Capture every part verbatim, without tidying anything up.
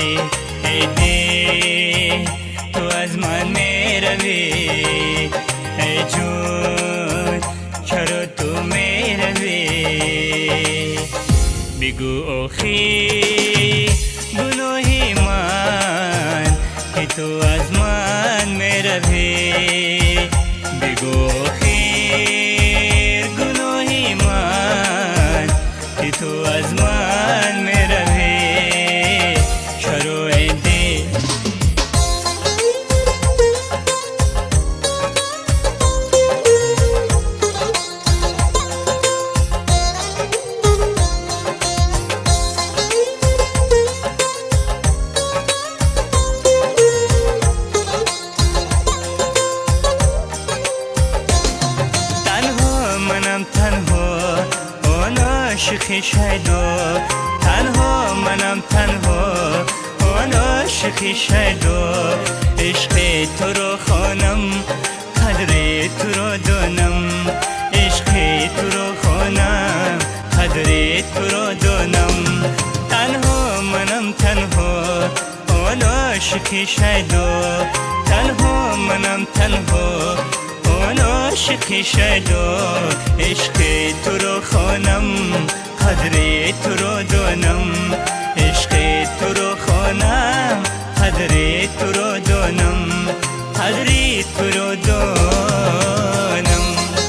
ای دی تو از من میروی، ای جون چرا تو میروی؟ بگو آخی گناهی من که تو از من میروی، بگو آخی گناهی من که تو از من میروی، چرا ای دی؟ تنها آن عاشق شیدا، تنها منم تنها آن عاشق شیدا، عشق تو رو خوانم قدر تو رو دانم، عشق تو رو خوانم قدر تو رو دانم، تنها منم تنها آن عاشق شیدا، تنها منم تنها آن عاشق شیدا، عشق تو رو خوانم قدر تو رو دانم، عشق تو رو خوانم قدر تو رو دانم، قدر تو رو دانم.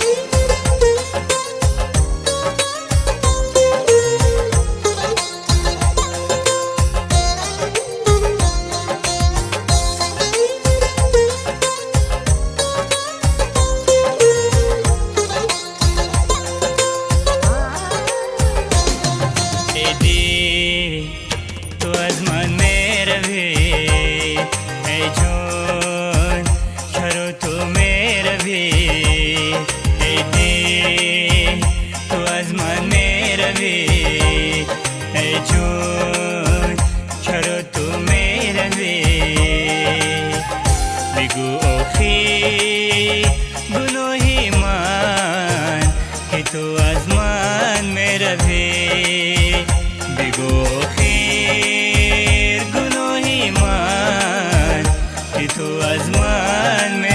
تو از من میروی، ای جون چرا تو میروی؟ ای دی تو از من میروی، ای جون چرا تو میروی؟ بگو آخی گناهی من که تو از من میروی، بگو خیر گناهی من که تو از من